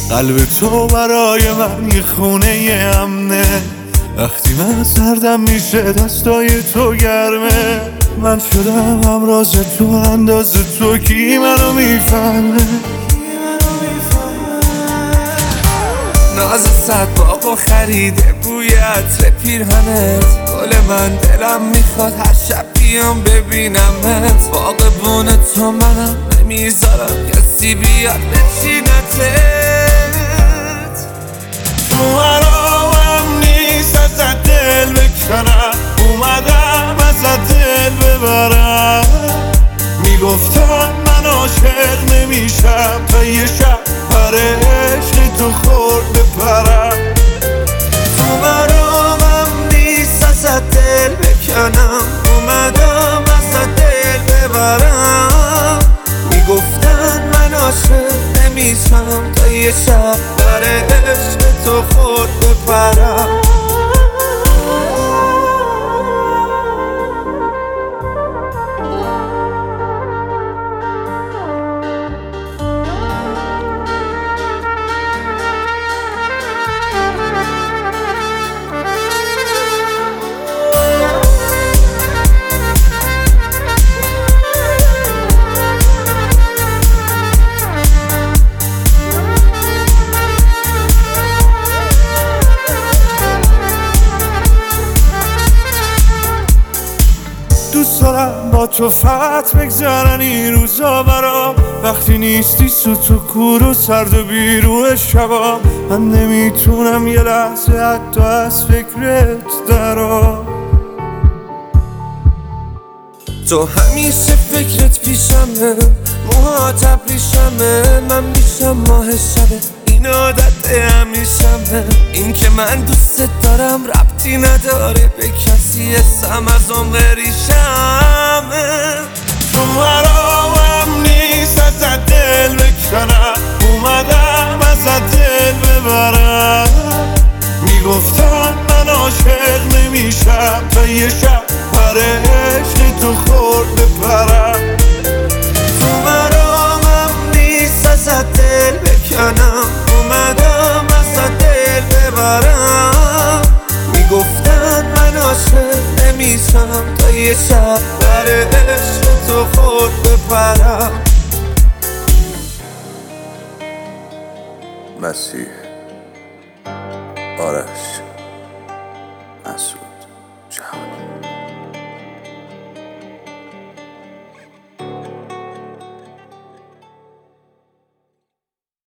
قلب تو برای من یه خونه امنه، وقتی من سردم میشه دستای تو گرمه. من شدم همراز تو، اندازه تو کی منو میفهمه؟ ناز صد باغ و خریده بوی عطر پیرهنت، گل من دلم میخواد هر شب بیام ببینمت. باغبون تو منم نمیذارم کسی بیاد بچینتت. تو مرامم نیست ازت دل بکنم، اومدم ازت دل ببرم. میگفتم من عاشق نمیشم تا یه شب پر عشق تو خورد بپرم. تو مرامم نیست ازت دل بکنم، اومدم ازت دل ببرم. میگفتن من عاشق نمیشم تا یه شب پر عشق تو خورد بپرم. دوست دارم با تو فقط بگذرن این روزا برام، وقتی نیستی سوت و کور و سرد و بیروح شبا. من نمیتونم یه لحظه حتی از فکرت درام. تو همیشه فکرت پیشمه، موهات ابریشمه، من میشم ماه شبه، این عادت همیشمه. این که من دوست دارم ربطی نداره به کسی، اسم از اون بریشمه. تو مرامم نیست ازت دل بکنم، اومدم ازت دل ببرم. میگفتم من عاشق نمیشم تا یه شب پر عشق تو خورد بپرم. تو مرامم نیست ازت دل بکنم، اومدم ازت دل ببرم. میگفتن من عاشق نمیشم تا یه شب پر عشق تو خورد بپرم. مسیح، آرش، مسعود، جهانی.